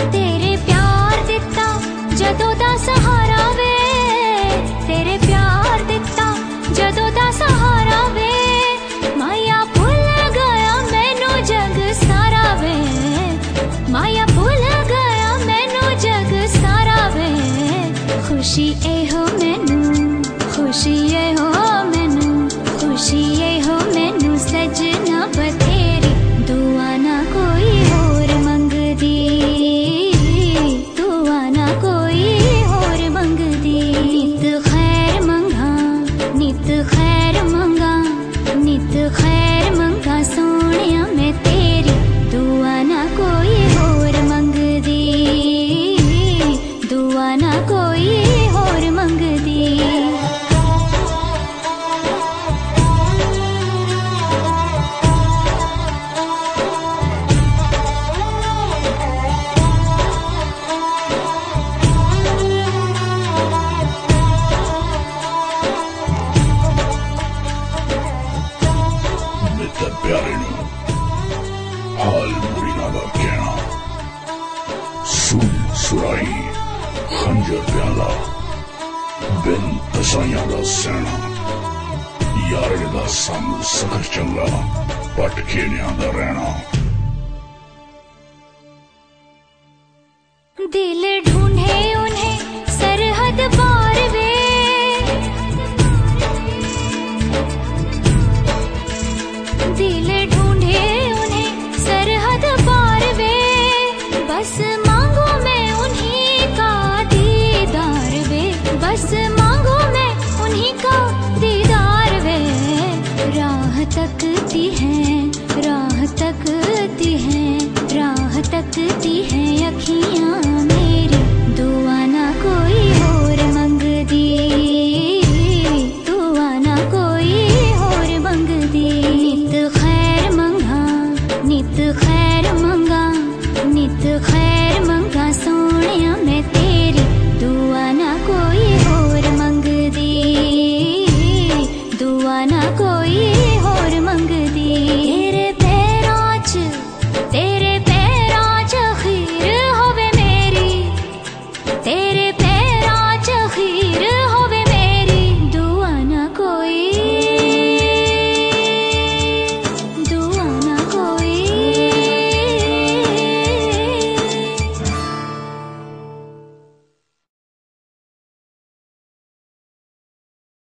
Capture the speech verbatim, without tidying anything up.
तेरे प्यार दिता जदों दा सहारा वे, तेरे प्यार दिता जदों दा सहारा वे, माया भुल गया मैनू जग सारा वे, माया भुल गया मैनू जग सारा वे। खुशी ए हो मैनू, खुशी ए हो मैनू, खुशी ए हो मैनू सजना बथेरी, दुआ ना कोई होर मंगदी, दुआ ना कोई होर मंगदी। नित खैर मंगा, नित खैर मंगा, नित खैर मंगा सोनिया मैं तेरी, दुआ ना कोई होर मंगदी, दुआ ना कोई होर मंगदी। प्यारे नू हाल मुरीना दा कहना, सुन सुराही खंजर प्याला, बिन तसाइयां दा सहना, यारे दा संग सखर चंगा, पट खेनिया दा रहना। दिल ढूंढे उन्हें सरहद पार वे, दिल ढूंढे उन्हें सरहद पार वे, बस मांगू मैं उन्हीं का दीदार वे, बस मांगू मैं उन्हीं का दीदार वे। राह तकती है, राह तकती है, राह तकती है अखियां मेरी, दुआ ना कोई होर मंगदी, दुआ ना कोई होर मंगदी। नित खैर मंगा, नित खैर मंगा, नित खैर